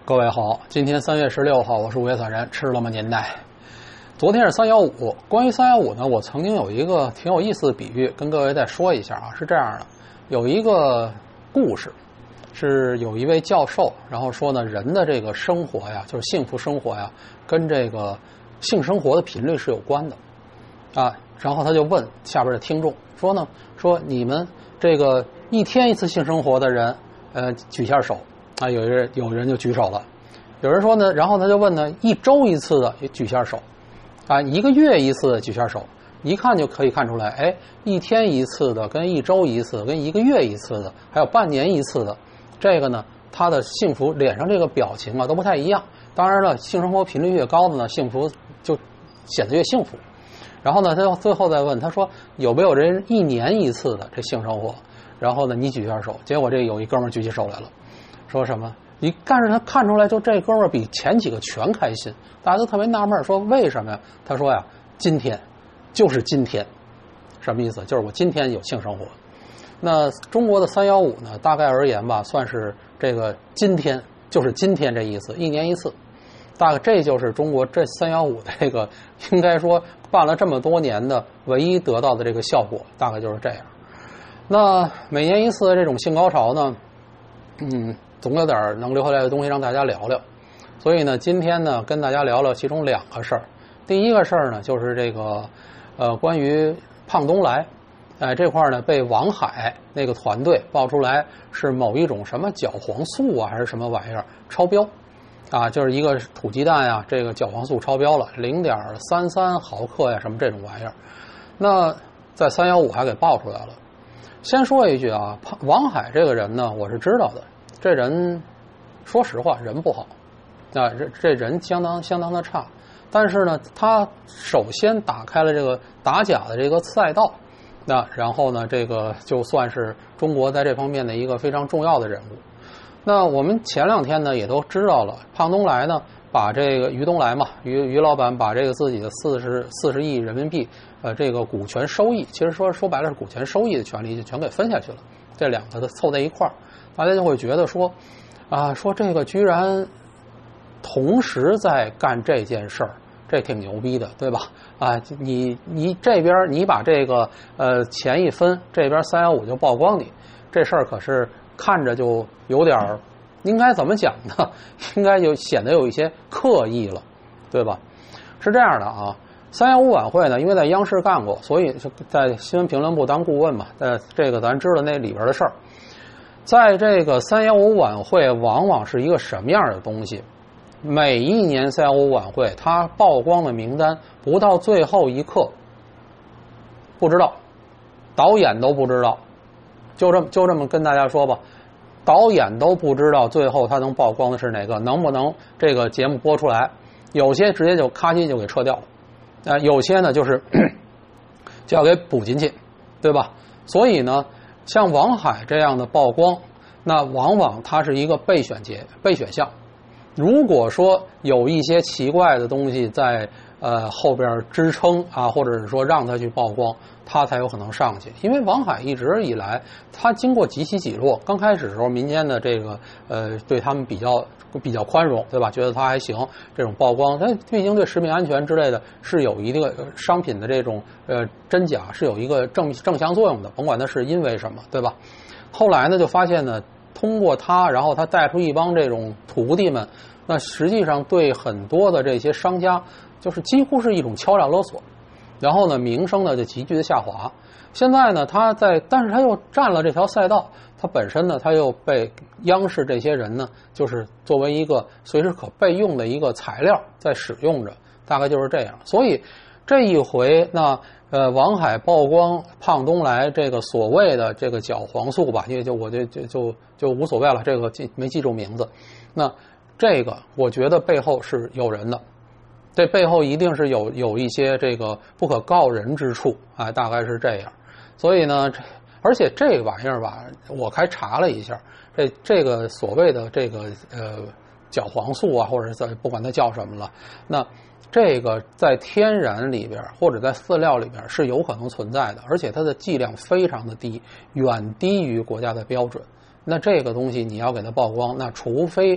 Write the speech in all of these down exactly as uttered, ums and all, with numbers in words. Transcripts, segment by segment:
各位好，今天三月十六号，我是五月散人，吃了吗您呢？昨天是三幺五，关于三幺五呢，我曾经有一个挺有意思的比喻，跟各位再说一下啊，是这样的，有一个故事，是有一位教授，然后说呢，人的这个生活呀，就是幸福生活呀，跟这个性生活的频率是有关的啊。然后他就问下边的听众说呢，说你们这个一天一次性生活的人，呃，举下手。啊，有人有人就举手了，有人说呢，然后他就问呢，一周一次的也举下手，啊，一个月一次的举下手，一看就可以看出来，哎，一天一次的跟一周一次跟一个月一次的，还有半年一次的，这个呢，他的幸福脸上这个表情啊都不太一样。当然了，性生活频率越高的呢，幸福就显得越幸福。然后呢，他最后再问他说，有没有人一年一次的这性生活？然后呢，你举下手，结果这有一哥们儿举起手来了。说什么？你但是他看出来，就这哥们儿比前几个全开心，大家都特别纳闷，说为什么呀？他说呀，今天就是今天，什么意思？就是我今天有性生活。那中国的三幺五呢，大概而言吧，算是这个今天就是今天这意思，一年一次。大概这就是中国这三幺五这个应该说办了这么多年的唯一得到的这个效果，大概就是这样。那每年一次的这种性高潮呢，嗯。总有点能留下来的东西让大家聊聊，所以呢，今天呢跟大家聊聊其中两个事儿。第一个事儿呢就是这个呃关于胖东来，哎、呃、这块呢被王海那个团队爆出来是某一种什么角黄素啊还是什么玩意儿超标啊，就是一个土鸡蛋呀，这个角黄素超标了零点三三毫克呀什么这种玩意儿，那在三幺五还给爆出来了。先说一句啊，王海这个人呢我是知道的。这人说实话人不好啊，这这人相当相当的差，但是呢他首先打开了这个打假的这个赛道，那然后呢这个就算是中国在这方面的一个非常重要的人物。那我们前两天呢也都知道了，胖东来呢把这个于东来嘛，于于老板把这个自己的四十四十亿人民币呃这个股权收益，其实说说白了是股权收益的权利就全给分下去了，这两个都凑在一块儿。大家就会觉得说，啊，说这个居然同时在干这件事儿，这挺牛逼的，对吧？啊，你你这边你把这个呃钱一分，这边三幺五就曝光你，这事儿可是看着就有点儿，应该怎么讲呢？应该就显得有一些刻意了，对吧？是这样的啊，三幺五晚会呢，因为在央视干过，所以就在新闻评论部当顾问嘛，呃，这个咱知道那里边的事儿。在这个三幺五晚会往往是一个什么样的东西？每一年三幺五晚会它曝光的名单不到最后一刻不知道，导演都不知道，就这么就这么跟大家说吧，导演都不知道最后他能曝光的是哪个，能不能这个节目播出来，有些直接就咔叽就给撤掉了，呃，有些呢就是就要给补进去，对吧？所以呢像王海这样的曝光，那往往它是一个备选节备选项。如果说有一些奇怪的东西在呃后边支撑啊，或者是说让它去曝光，它才有可能上去。因为王海一直以来，他经过几起几落，刚开始的时候民间的这个呃对他们比较比较宽容，对吧？觉得他还行，这种曝光，他毕竟对食品安全之类的是有一个商品的这种呃真假是有一个正正向作用的，甭管它是因为什么，对吧？后来呢就发现呢，通过他，然后他带出一帮这种徒弟们，那实际上对很多的这些商家就是几乎是一种敲诈勒索，然后呢名声呢就急剧的下滑。现在呢他在，但是他又占了这条赛道，他本身呢他又被央视这些人呢就是作为一个随时可备用的一个材料在使用着，大概就是这样。所以这一回那呃王海曝光胖东来这个所谓的这个角黄素吧，因为就我就就就就无所谓了，这个记没记住名字。那这个我觉得背后是有人的，这背后一定是有有一些这个不可告人之处，哎，大概是这样。所以呢，而且这个玩意儿吧，我还查了一下，这这个所谓的这个呃角黄素啊，或者在不管它叫什么了，那这个在天然里边或者在饲料里边是有可能存在的，而且它的剂量非常的低，远低于国家的标准。那这个东西你要给它曝光，那除非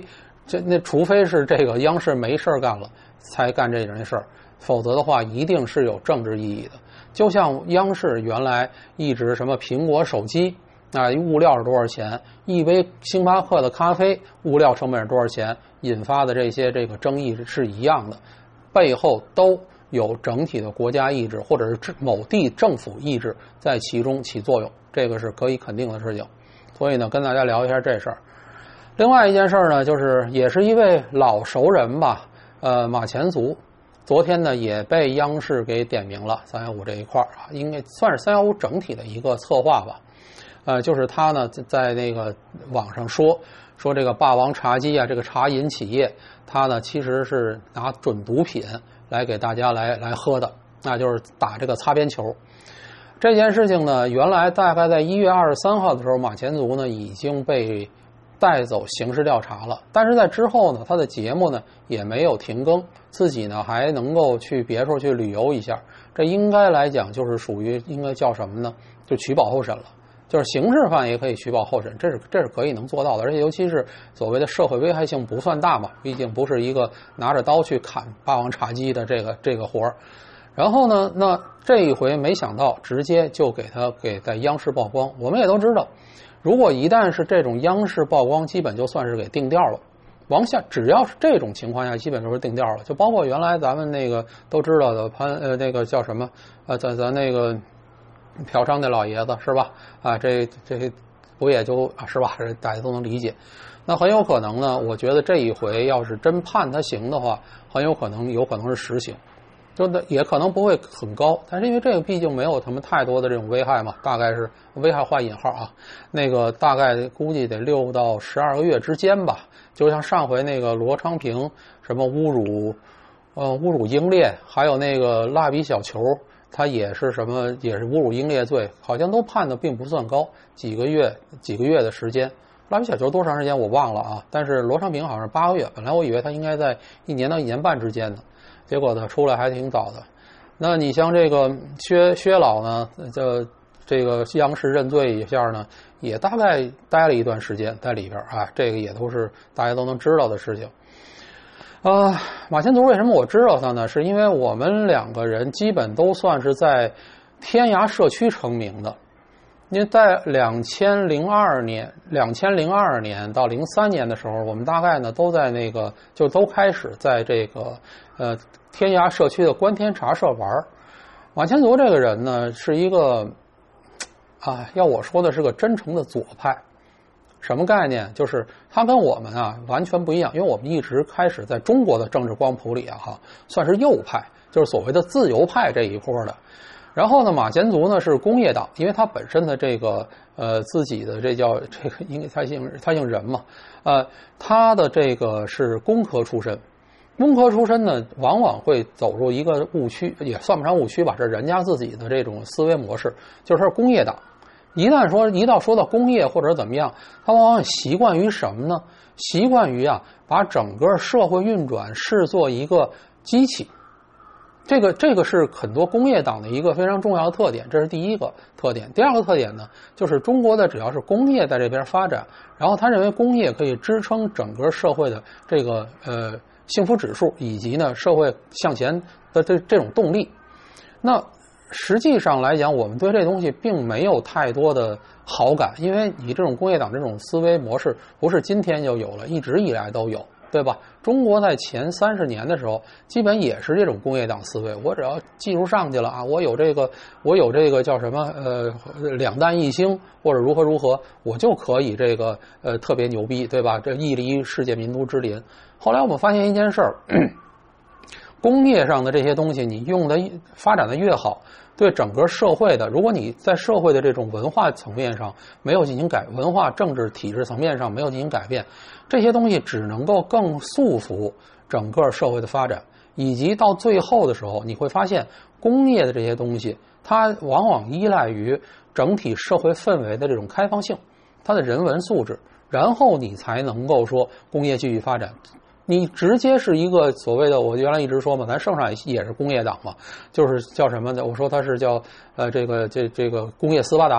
这那除非是这个央视没事干了才干这种事儿，否则的话一定是有政治意义的。就像央视原来一直什么苹果手机啊，物料是多少钱，一杯星巴克的咖啡物料成本是多少钱，引发的这些这个争议是一样的，背后都有整体的国家意志或者是某地政府意志在其中起作用，这个是可以肯定的事情。所以呢，跟大家聊一下这事儿。另外一件事呢，就是也是一位老熟人吧，呃，马前卒，昨天呢也被央视给点名了，三幺五这一块啊，应该算是三幺五整体的一个策划吧。呃，就是他呢在那个网上说说这个霸王茶姬啊，这个茶饮企业，他呢其实是拿准毒品来给大家来来喝的，那就是打这个擦边球。这件事情呢，原来大概在一月二十三号的时候，马前卒呢已经被带走刑事调查了，但是在之后呢，他的节目呢也没有停更，自己呢还能够去别处去旅游一下，这应该来讲就是属于应该叫什么呢？就取保候审了。就是刑事犯也可以取保候审，这是这是可以能做到的，而且尤其是所谓的社会危害性不算大嘛，毕竟不是一个拿着刀去砍霸王茶姬的这个这个活儿。然后呢，那这一回没想到直接就给他给在央视曝光。我们也都知道，如果一旦是这种央视曝光，基本就算是给定调了。往下只要是这种情况下，基本都是定调了。就包括原来咱们那个都知道的潘呃那个叫什么呃咱咱那个。嫖娼那老爷子是吧？啊，这这不也就啊是吧？大家都能理解。那很有可能呢，我觉得这一回要是真判他刑的话，很有可能有可能是实刑，就也可能不会很高，但是因为这个毕竟没有什么太多的这种危害嘛，大概是危害画引号啊，那个大概估计得六到十二个月之间吧。就像上回那个罗昌平什么侮辱，呃侮辱英烈，还有那个蜡笔小球。他也是什么，也是侮辱英烈罪，好像都判的并不算高，几个月几个月的时间。蜡笔小球多长时间我忘了啊，但是罗昌平好像是八个月，本来我以为他应该在一年到一年半之间呢，结果呢出来还挺早的。那你像这个薛薛老呢，这这个央视认罪一下呢，也大概待了一段时间在里边啊，这个也都是大家都能知道的事情。呃，马前卒为什么我知道他呢？是因为我们两个人基本都算是在天涯社区成名的。因为在两千零二年、两千零二年到零三年的时候，我们大概呢都在那个就都开始在这个呃天涯社区的观天茶社玩。马前卒这个人呢是一个啊，要我说的是个真诚的左派。什么概念？就是他跟我们啊完全不一样，因为我们一直开始在中国的政治光谱里啊哈，算是右派，就是所谓的自由派这一波的。然后呢，马前卒呢是工业党，因为他本身的这个呃自己的这叫这个应该他姓他姓任嘛，呃他的这个是工科出身，工科出身呢往往会走入一个误区，也算不上误区吧，这是人家自己的这种思维模式，就是他是工业党。一旦说一到说到工业或者怎么样，他往往习惯于什么呢？习惯于啊，把整个社会运转视作一个机器。这个这个是很多工业党的一个非常重要的特点，这是第一个特点。第二个特点呢，就是中国的只要是工业在这边发展，然后他认为工业可以支撑整个社会的这个呃幸福指数以及呢社会向前的这这种动力。那实际上来讲，我们对这东西并没有太多的好感，因为你这种工业党这种思维模式不是今天就有了，一直以来都有，对吧？中国在前三十年的时候，基本也是这种工业党思维。我只要技术上去了啊，我有这个，我有这个叫什么呃两弹一星或者如何如何，我就可以这个呃特别牛逼，对吧？这屹立世界民族之林。后来我们发现一件事儿。工业上的这些东西，你用的发展的越好，对整个社会的，如果你在社会的这种文化层面上没有进行改，文化政治体制层面上没有进行改变，这些东西只能够更束缚整个社会的发展，以及到最后的时候，你会发现工业的这些东西，它往往依赖于整体社会氛围的这种开放性，它的人文素质，然后你才能够说工业继续发展。你直接是一个所谓的，我原来一直说嘛，咱圣上也是工业党嘛，就是叫什么的？我说他是叫呃这个这这个工业斯巴达，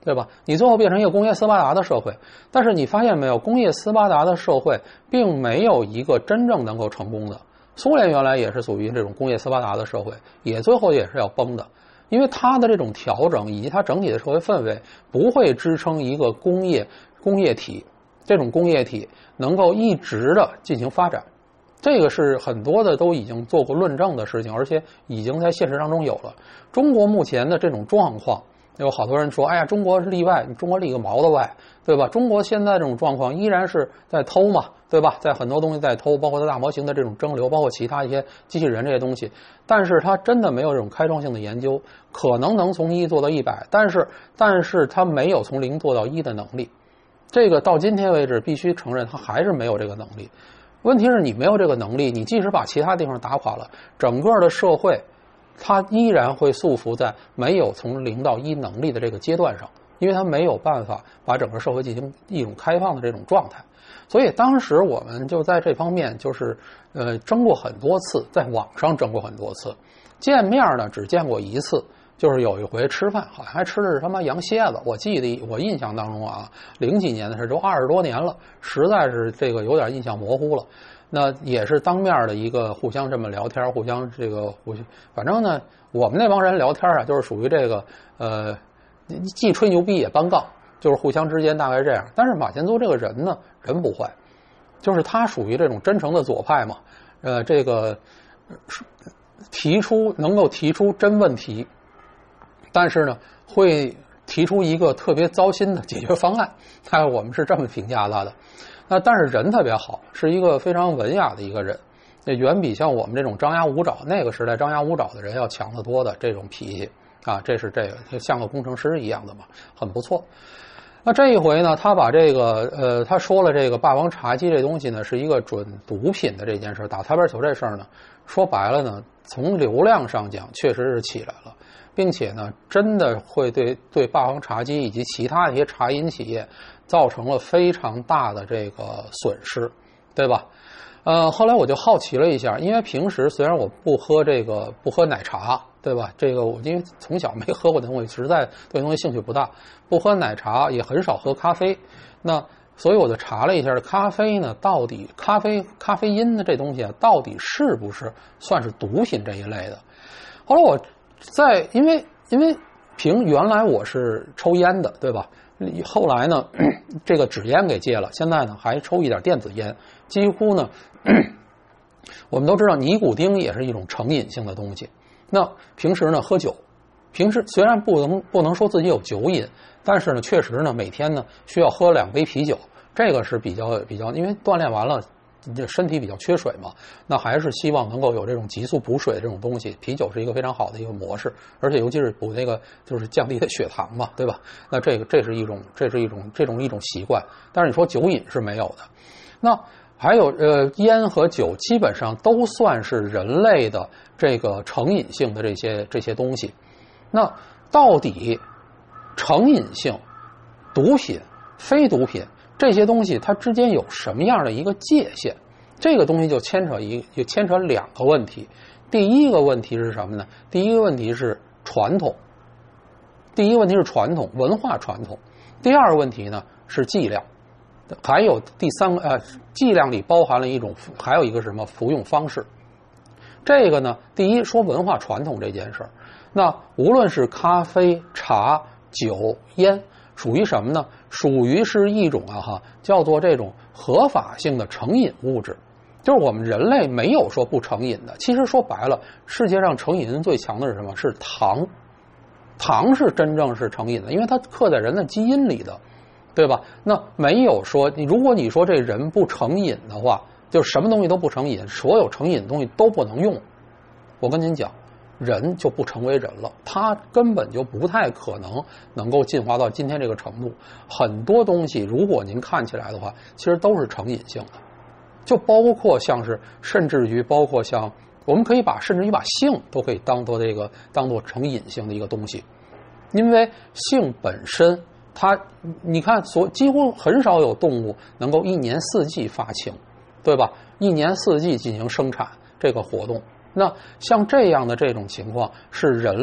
对吧？你最后变成一个工业斯巴达的社会，但是你发现没有，工业斯巴达的社会并没有一个真正能够成功的。苏联原来也是属于这种工业斯巴达的社会，也最后也是要崩的，因为它的这种调整以及它整体的社会氛围不会支撑一个工业工业体，这种工业体能够一直的进行发展。这个是很多的都已经做过论证的事情，而且已经在现实当中有了。中国目前的这种状况，有好多人说，哎呀，中国是例外，中国例个毛的外，对吧？中国现在这种状况依然是在偷嘛，对吧？在很多东西在偷，包括它大模型的这种蒸馏，包括其他一些机器人这些东西，但是它真的没有这种开创性的研究，可能能从一做到一百，但是但是它没有从零做到一的能力。这个到今天为止必须承认，它还是没有这个能力。问题是你没有这个能力，你即使把其他地方打垮了，整个的社会它依然会束缚在没有从零到一能力的这个阶段上，因为它没有办法把整个社会进行一种开放的这种状态。所以当时我们就在这方面就是呃争过很多次，在网上争过很多次，见面呢只见过一次，就是有一回吃饭，好像还吃的是他妈羊蝎子，我记得我印象当中啊，零几年的事都二十多年了，实在是这个有点印象模糊了。那也是当面的一个互相这么聊天，互相这个互相，反正呢，我们那帮人聊天啊，就是属于这个呃，既吹牛逼也搬杠，就是互相之间大概这样。但是马前卒这个人呢，人不坏，就是他属于这种真诚的左派嘛，呃，这个提出能够提出真问题。但是呢，会提出一个特别糟心的解决方案，大概我们是这么评价他的。那但是人特别好，是一个非常文雅的一个人，那远比像我们这种张牙舞爪那个时代张牙舞爪的人要强得多的这种脾气啊，这是这个像个工程师一样的嘛，很不错。那这一回呢，他把这个呃，他说了这个霸王茶姬这东西呢是一个准毒品的这件事，打擦边球这事儿呢，说白了呢，从流量上讲确实是起来了。并且呢，真的会对对霸王茶姬以及其他一些茶饮企业造成了非常大的这个损失，对吧？呃，后来我就好奇了一下，因为平时虽然我不喝这个不喝奶茶，对吧？这个我因为从小没喝过的东西，实在对东西兴趣不大，不喝奶茶也很少喝咖啡。那所以我就查了一下，咖啡呢，到底咖啡咖啡因的这东西啊，到底是不是算是毒品这一类的？后来我。在因为因为凭原来我是抽烟的，对吧？后来呢，这个纸烟给戒了，现在呢还抽一点电子烟，几乎呢，我们都知道尼古丁也是一种成瘾性的东西。那平时呢喝酒，平时虽然不能不能说自己有酒瘾，但是呢确实呢每天呢需要喝两杯啤酒，这个是比较比较，因为锻炼完了。这身体比较缺水嘛，那还是希望能够有这种急速补水的这种东西。啤酒是一个非常好的一个模式，而且尤其是补那个就是降低的血糖嘛，对吧？那这个这是一种这是一种这种一种习惯。但是你说酒瘾是没有的。那还有呃烟和酒基本上都算是人类的这个成瘾性的这些这些东西。那到底成瘾性、毒品、非毒品？这些东西它之间有什么样的一个界限？这个东西就牵扯一就牵扯两个问题。第一个问题是什么呢？第一个问题是传统，第一个问题是传统文化传统。第二个问题呢是剂量，还有第三个呃剂量里包含了一种，还有一个什么服用方式。这个呢，第一说文化传统这件事儿，那无论是咖啡、茶、酒、烟。属于什么呢？属于是一种啊哈，叫做这种合法性的成瘾物质，就是我们人类没有说不成瘾的。其实说白了，世界上成瘾性最强的是什么？是糖，糖是真正是成瘾的，因为它刻在人的基因里的，对吧？那没有说你，如果你说这人不成瘾的话，就什么东西都不成瘾，所有成瘾的东西都不能用。我跟您讲。人就不成为人了，他根本就不太可能能够进化到今天这个程度。很多东西，如果您看起来的话，其实都是成瘾性的，就包括像是，甚至于包括像，我们可以把甚至于把性都可以当做这个当做成瘾性的一个东西，因为性本身，它你看所几乎很少有动物能够一年四季发情，对吧？一年四季进行生产这个活动。那像这样的这种情况是人类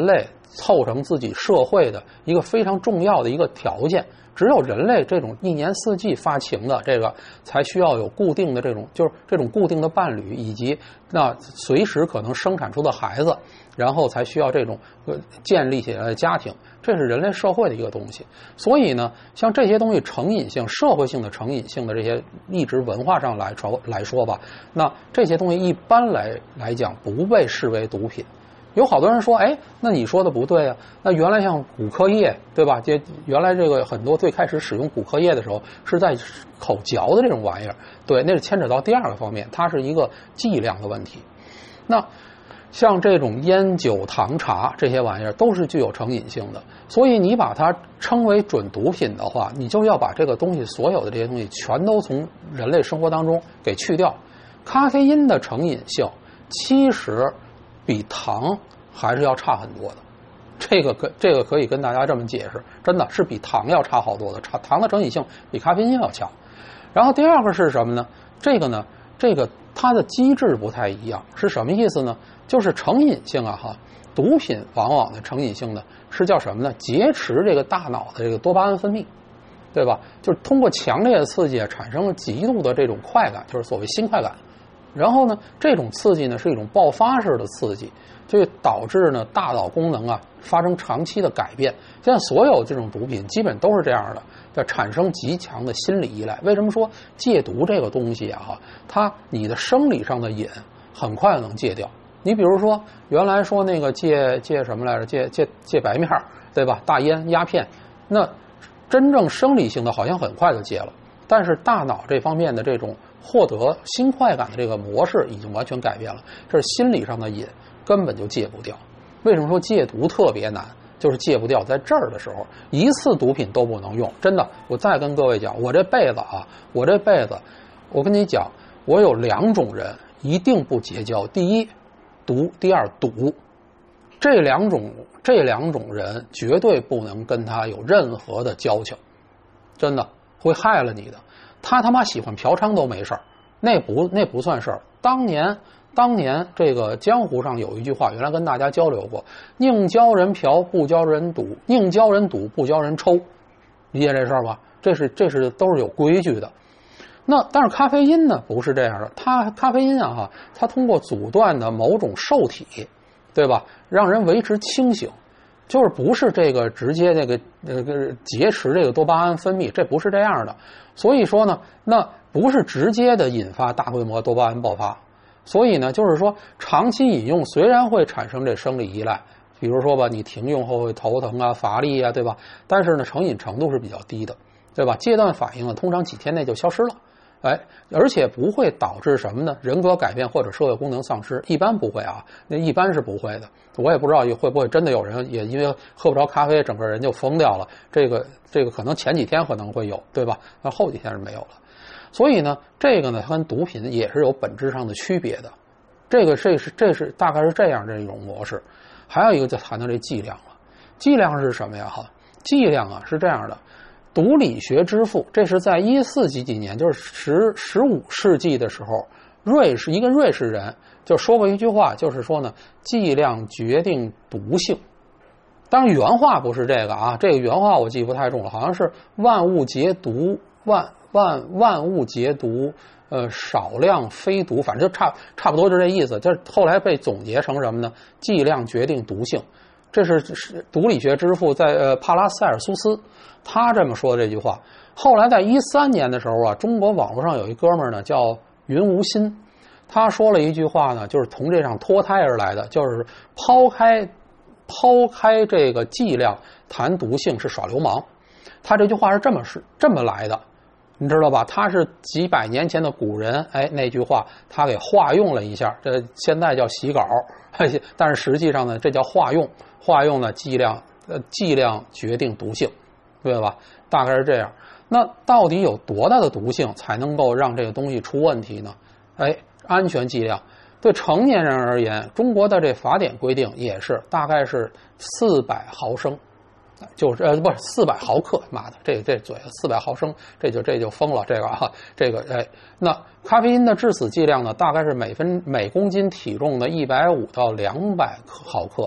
凑成自己社会的一个非常重要的一个条件。只有人类这种一年四季发情的这个，才需要有固定的这种，就是这种固定的伴侣，以及那随时可能生产出的孩子，然后才需要这种呃建立起来的家庭，这是人类社会的一个东西。所以呢，像这些东西成瘾性、社会性的成瘾性的这些，一直文化上来说来说吧，那这些东西一般来来讲不被视为毒品。有好多人说，哎，那你说的不对啊。那原来像骨科液，对吧？这原来这个很多最开始使用骨科液的时候，是在口嚼的这种玩意儿，对，那是牵扯到第二个方面，它是一个剂量的问题。那像这种烟酒糖茶这些玩意儿都是具有成瘾性的，所以你把它称为准毒品的话，你就要把这个东西所有的这些东西全都从人类生活当中给去掉。咖啡因的成瘾性其实比糖还是要差很多的，这个可这个可以跟大家这么解释，真的是比糖要差好多的，糖的成瘾性比咖啡因要强。然后第二个是什么呢？这个呢，这个它的机制不太一样，是什么意思呢？就是成瘾性啊哈，毒品往往的成瘾性呢是叫什么呢？劫持这个大脑的这个多巴胺分泌，对吧？就是通过强烈的刺激产生了极度的这种快感，就是所谓新快感。然后呢，这种刺激呢是一种爆发式的刺激，就导致呢大脑功能啊发生长期的改变。现在所有这种毒品基本都是这样的，要产生极强的心理依赖。为什么说戒毒这个东西啊，它你的生理上的瘾很快能戒掉？你比如说原来说那个戒戒什么来着？戒戒戒白面，对吧？大烟、鸦片，那真正生理性的好像很快就戒了，但是大脑这方面的这种获得新快感的这个模式已经完全改变了，这是心理上的瘾，根本就戒不掉。为什么说戒毒特别难？就是戒不掉，在这儿的时候，一次毒品都不能用。真的，我再跟各位讲，我这辈子啊，我这辈子，我跟你讲，我有两种人一定不结交：第一，毒；第二，赌。这两种这两种人绝对不能跟他有任何的交情，真的会害了你的。他他妈喜欢嫖娼都没事儿，那不那不算事儿。当年当年这个江湖上有一句话，原来跟大家交流过：宁教人嫖，不教人赌；宁教人赌，不教人抽。理解这事儿吧？这是这是都是有规矩的。那但是咖啡因呢，不是这样的。它咖啡因啊哈，它通过阻断的某种受体，对吧，让人维持清醒。就是不是这个直接这个呃劫持这个多巴胺分泌，这不是这样的。所以说呢，那不是直接的引发大规模多巴胺爆发。所以呢，就是说长期饮用虽然会产生这生理依赖，比如说吧，你停用后会头疼啊、乏力啊，对吧？但是呢，成瘾程度是比较低的，对吧？戒断反应呢，通常几天内就消失了。哎，而且不会导致什么呢？人格改变或者社会功能丧失，一般不会啊，那一般是不会的。我也不知道会不会真的有人也因为喝不着咖啡，整个人就疯掉了。这个这个可能前几天可能会有，对吧？那后几天是没有了。所以呢，这个呢，它跟毒品也是有本质上的区别的。这个这是这是大概是这样这种模式。还有一个就谈到这剂量了。剂量是什么呀？哈，剂量啊是这样的。毒理学之父，这是在一四几几年，就是十十五世纪的时候，瑞士一个瑞士人就说过一句话，就是说呢，剂量决定毒性。当然原话不是这个啊，这个原话我记不太重了，好像是万物皆毒，万万万物皆毒，呃，少量非毒，反正就差差不多就这意思。就是后来被总结成什么呢？剂量决定毒性。这是毒理学之父在呃帕拉塞尔苏斯他这么说的这句话。后来在一三年的时候啊，中国网络上有一哥们儿呢叫云无心，他说了一句话呢，就是从这上脱胎而来的，就是抛开抛开这个剂量谈毒性是耍流氓。他这句话是这么是这么来的，你知道吧？他是几百年前的古人，哎，那句话他给化用了一下，这现在叫洗稿，但是实际上呢，这叫化用。化用呢，剂量呃剂量决定毒性，对吧？大概是这样。那到底有多大的毒性才能够让这个东西出问题呢？哎，安全剂量对成年人而言，中国的这法典规定也是大概是四百毫升，就是呃不是四百毫克，妈的，这这嘴四百毫升，这就这就疯了，这个啊，这个哎，那咖啡因的致死剂量呢，大概是每分每公斤体重的一百五到两百毫克。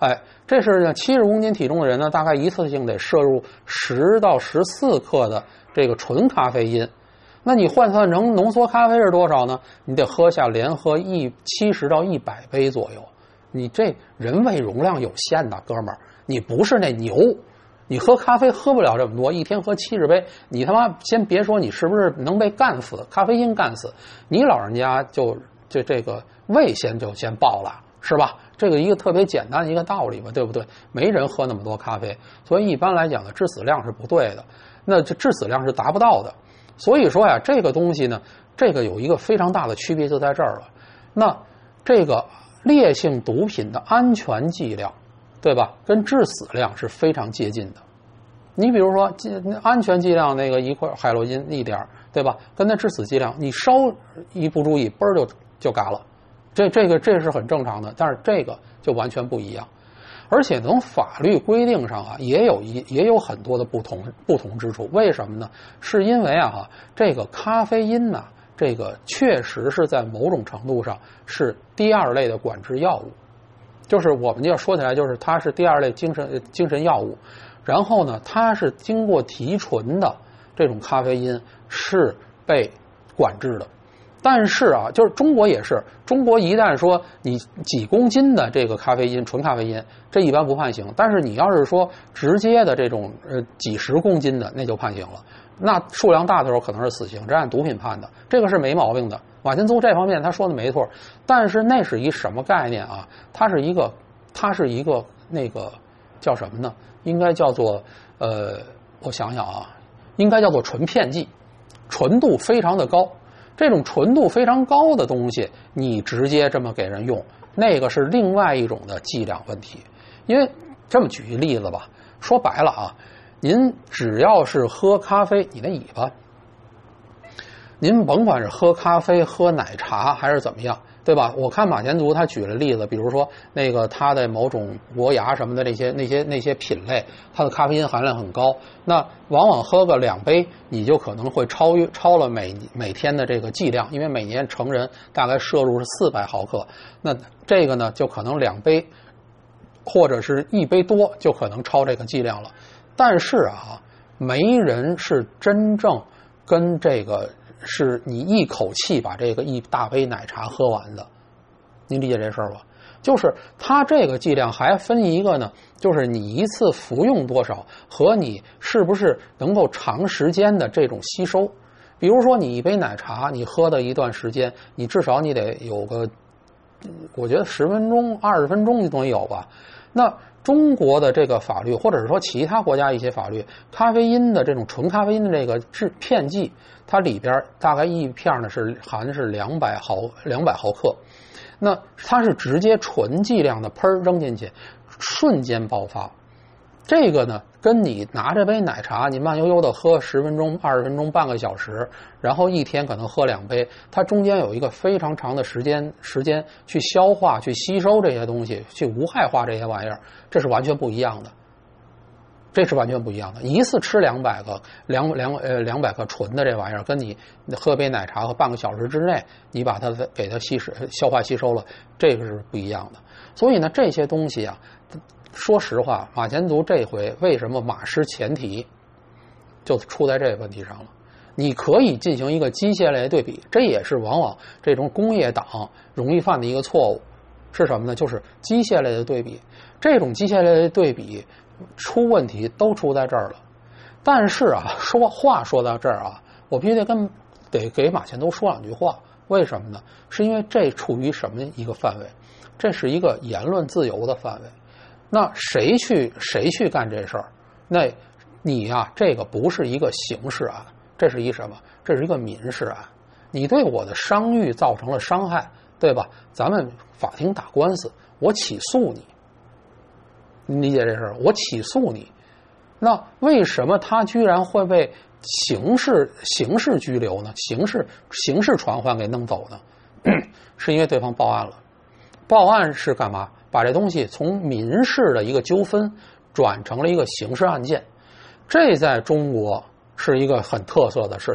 哎，这是七十公斤体重的人呢，大概一次性得摄入十到十四克的这个纯咖啡因。那你换算成浓缩咖啡是多少呢？你得喝下连喝一七十到一百杯左右。你这人胃容量有限的，哥们儿，你不是那牛，你喝咖啡喝不了这么多，一天喝七十杯，你他妈先别说你是不是能被干死，咖啡因干死，你老人家就就这个胃先就先爆了，是吧？这个一个特别简单的一个道理嘛，对不对？没人喝那么多咖啡，所以一般来讲呢，致死量是不对的，那这致死量是达不到的。所以说呀，这个东西呢，这个有一个非常大的区别就在这儿了。那这个烈性毒品的安全剂量，对吧？跟致死量是非常接近的。你比如说，安全剂量那个一块海洛因一点，对吧？跟那致死剂量，你稍一不注意，嘣儿就就嘎了。这这个这是很正常的，但是这个就完全不一样。而且从法律规定上啊，也有一也有很多的不同不同之处。为什么呢？是因为啊，这个咖啡因呢，这个确实是在某种程度上是第二类的管制药物，就是我们要说起来，就是它是第二类精神精神药物。然后呢，它是经过提纯的这种咖啡因是被管制的。但是啊，就是中国也是，中国一旦说你几公斤的这个咖啡因，纯咖啡因，这一般不判刑。但是你要是说直接的这种呃几十公斤的，那就判刑了。那数量大的时候可能是死刑，这按毒品判的，这个是没毛病的。马前卒这方面他说的没错，但是那是一什么概念啊？它是一个，它是一个那个叫什么呢？应该叫做呃，我想想啊，应该叫做纯片剂，纯度非常的高。这种纯度非常高的东西，你直接这么给人用，那个是另外一种的剂量问题。因为这么举一例子吧，说白了啊，您只要是喝咖啡，你的尾巴，您甭管是喝咖啡、喝奶茶还是怎么样，对吧？我看马前卒他举了例子，比如说那个他的某种国牙什么的那些那些那些品类，它的咖啡因含量很高，那往往喝个两杯，你就可能会超越超了每每天的这个剂量，因为每年成人大概摄入是四百毫克，那这个呢就可能两杯或者是一杯多就可能超这个剂量了。但是啊，没人是真正跟这个。是你一口气把这个一大杯奶茶喝完的，您理解这事儿吧？就是它这个剂量还分一个呢，就是你一次服用多少和你是不是能够长时间的这种吸收。比如说你一杯奶茶，你喝的一段时间，你至少你得有个，我觉得十分钟、二十分钟你总有吧。那中国的这个法律，或者是说其他国家一些法律，咖啡因的这种纯咖啡因的这个制片剂，它里边大概一片呢是含是两百毫两百毫克，那它是直接纯剂量的喷扔进去，瞬间爆发。这个呢，跟你拿这杯奶茶，你慢悠悠的喝十分钟、二十分钟、半个小时，然后一天可能喝两杯，它中间有一个非常长的时间时间去消化、去吸收这些东西，去无害化这些玩意儿，这是完全不一样的。这是完全不一样的。一次吃两百个两两呃两百克纯的这玩意儿，跟你喝杯奶茶和半个小时之内你把它给它吸收消化吸收了，这个是不一样的。所以呢，这些东西啊。说实话，马前卒这回为什么马失前蹄，就出在这个问题上了。你可以进行一个机械类对比，这也是往往这种工业党容易犯的一个错误，是什么呢？就是机械类的对比。这种机械类的对比出问题都出在这儿了。但是啊，说话说到这儿啊，我必须得跟得给马前卒说两句话。为什么呢？是因为这处于什么一个范围？这是一个言论自由的范围。那谁去谁去干这事儿？那你呀、啊，这个不是一个刑事案，这是一什么？这是一个民事案。你对我的商誉造成了伤害，对吧？咱们法庭打官司，我起诉你，你理解这事儿？我起诉你，那为什么他居然会被刑事刑事拘留呢？刑事刑事传唤给弄走呢？是因为对方报案了。报案是干嘛？把这东西从民事的一个纠纷转成了一个刑事案件，这在中国是一个很特色的事情。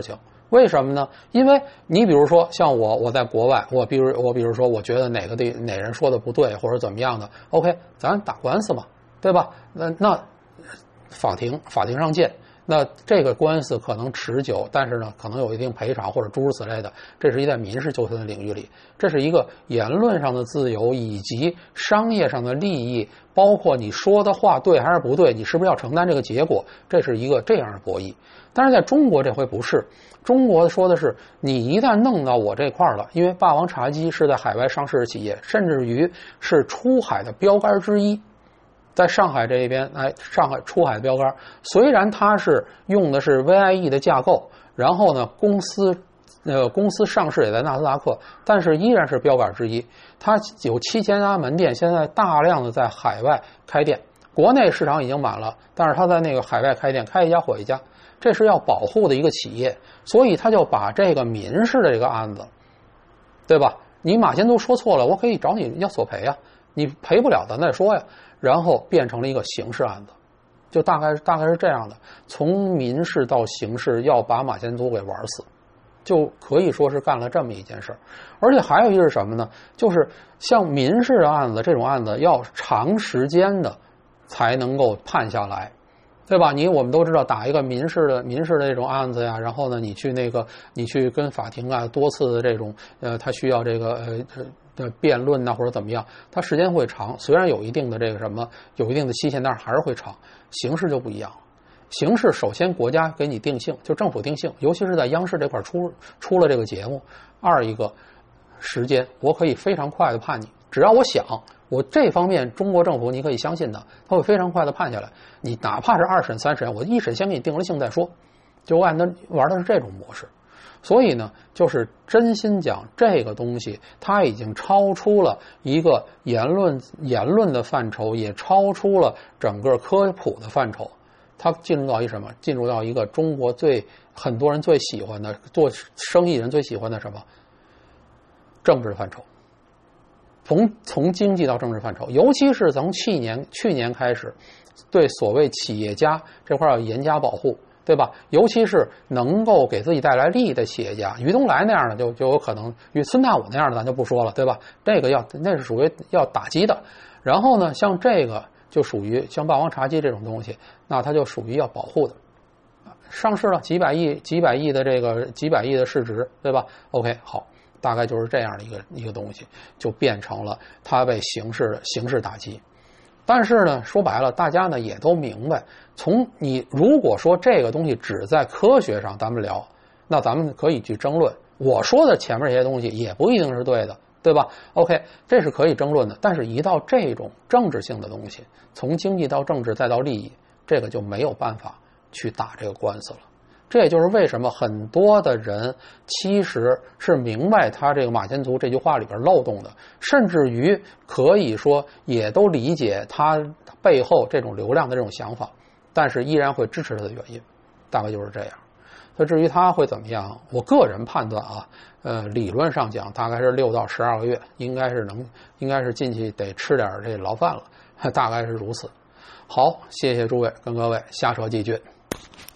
为什么呢？因为你比如说像我，我在国外，我比如我比如说，我觉得哪个地哪人说的不对或者怎么样的 ，OK， 咱打官司嘛，对吧？那那法庭法庭上见。那这个官司可能持久，但是呢，可能有一定赔偿或者诸如此类的。这是一在民事纠纷的领域里，这是一个言论上的自由以及商业上的利益，包括你说的话对还是不对，你是不是要承担这个结果，这是一个这样的博弈。但是在中国这回不是，中国说的是你一旦弄到我这块了，因为霸王茶姬是在海外上市的企业，甚至于是出海的标杆之一。在上海这一边，哎，上海出海的标杆，虽然它是用的是 V I E 的架构，然后呢，公司呃公司上市也在纳斯达克，但是依然是标杆之一。它有七千家门店，现在大量的在海外开店，国内市场已经满了，但是它在那个海外开店，开一家毁一家，这是要保护的一个企业，所以他就把这个民事的这个案子，对吧？你马先都说错了，我可以找你要索赔啊，你赔不了咱再说呀。然后变成了一个刑事案子，就大概大概是这样的，从民事到刑事要把马先祖给玩死，就可以说是干了这么一件事儿。而且还有一个是什么呢？就是像民事的案子这种案子要长时间的才能够判下来，对吧？你我们都知道，打一个民事的民事的这种案子呀，然后呢，你去那个你去跟法庭啊多次的这种呃，他需要这个呃。的辩论呐、啊，或者怎么样，它时间会长，虽然有一定的这个什么，有一定的期限，但是还是会长。刑事就不一样，刑事首先国家给你定性，就政府定性，尤其是在央视这块出出了这个节目。二一个时间，我可以非常快的判你，只要我想，我这方面中国政府你可以相信的，他会非常快的判下来。你哪怕是二审、三审，我一审先给你定了性再说，就按的玩的是这种模式。所以呢，就是真心讲，这个东西它已经超出了一个言论言论的范畴，也超出了整个科普的范畴。它进入到一什么？进入到一个中国最很多人最喜欢的做生意人最喜欢的什么？政治范畴。从从经济到政治范畴，尤其是从去年去年开始，对所谓企业家这块要严加保护。对吧？尤其是能够给自己带来利益的企业家，于东来那样的就就有可能，与孙大武那样的咱就不说了，对吧？这个要那是属于要打击的。然后呢，像这个就属于像霸王茶姬这种东西，那它就属于要保护的。上市了几百亿、几百亿的这个几百亿的市值，对吧 ？OK， 好，大概就是这样的一个一个东西，就变成了它被刑事的刑事打击。但是呢，说白了，大家呢也都明白，从你如果说这个东西只在科学上咱们聊，那咱们可以去争论。我说的前面这些东西也不一定是对的，对吧 ？OK， 这是可以争论的。但是，一到这种政治性的东西，从经济到政治再到利益，这个就没有办法去打这个官司了。这也就是为什么很多的人其实是明白他这个马先祖这句话里边漏洞的，甚至于可以说也都理解他背后这种流量的这种想法，但是依然会支持他的原因，大概就是这样。那至于他会怎么样，我个人判断啊，呃，理论上讲大概是六到十二个月，应该是能，应该是进去得吃点这牢饭了，大概是如此。好，谢谢诸位，跟各位瞎扯几句。